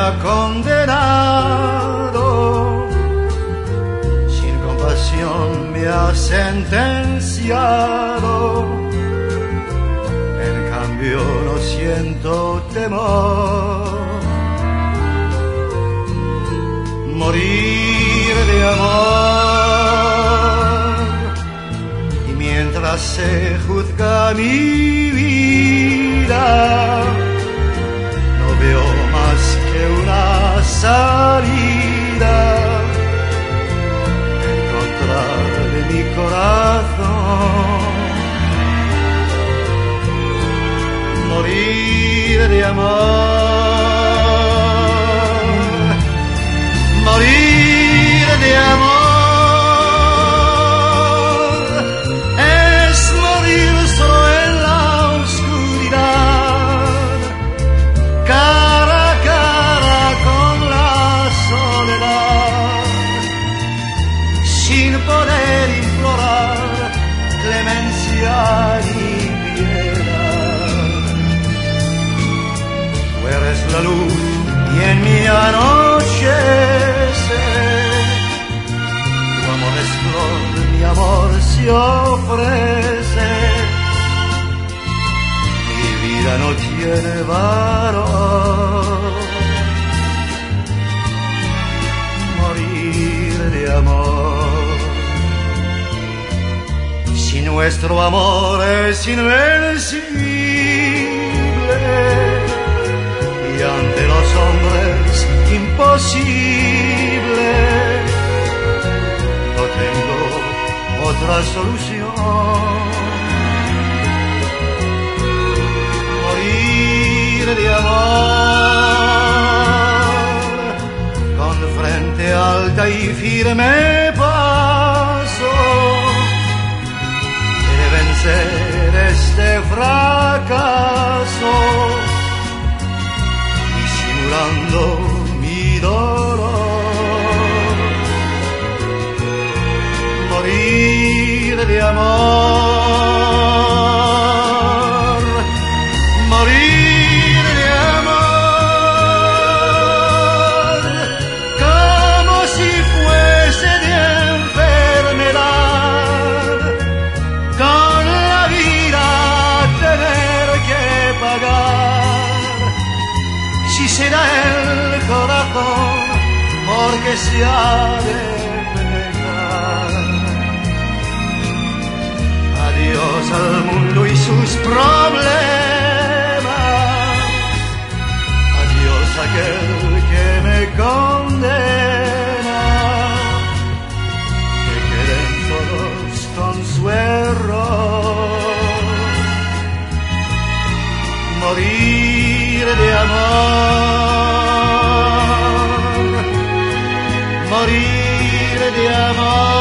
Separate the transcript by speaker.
Speaker 1: ha condenado, sin compasión me ha sentenciado. En cambio no siento temor. Morir de amor, y mientras se juzga mi vida, no veo más que una salida, encontrarle mi corazón. Morir de amor, morir de amor, es morir solo en la oscuridad, cara a cara con la soledad, sin poder implorar clemencia ni piedad. Tú eres la luz y en mi anochecer, tu amor es flor, mi amor se ofrece. Mi vida no tiene valor. Morir de amor, si nuestro amor es invencible y ante los hombres imposible, no tengo otra solución. Morir de amor, con frente alta y firme paso, de vencer este fracaso, disimulando mi dolor. Morir de amor, morir de amor, como si fuese de enfermedad, con la vida tener que pagar. Si se da el corazón porque se ha de pecar. Adiós al mundo y sus problemas, adiós aquel que me condena, que queden todos con su error. Morir de amor, morir de amor.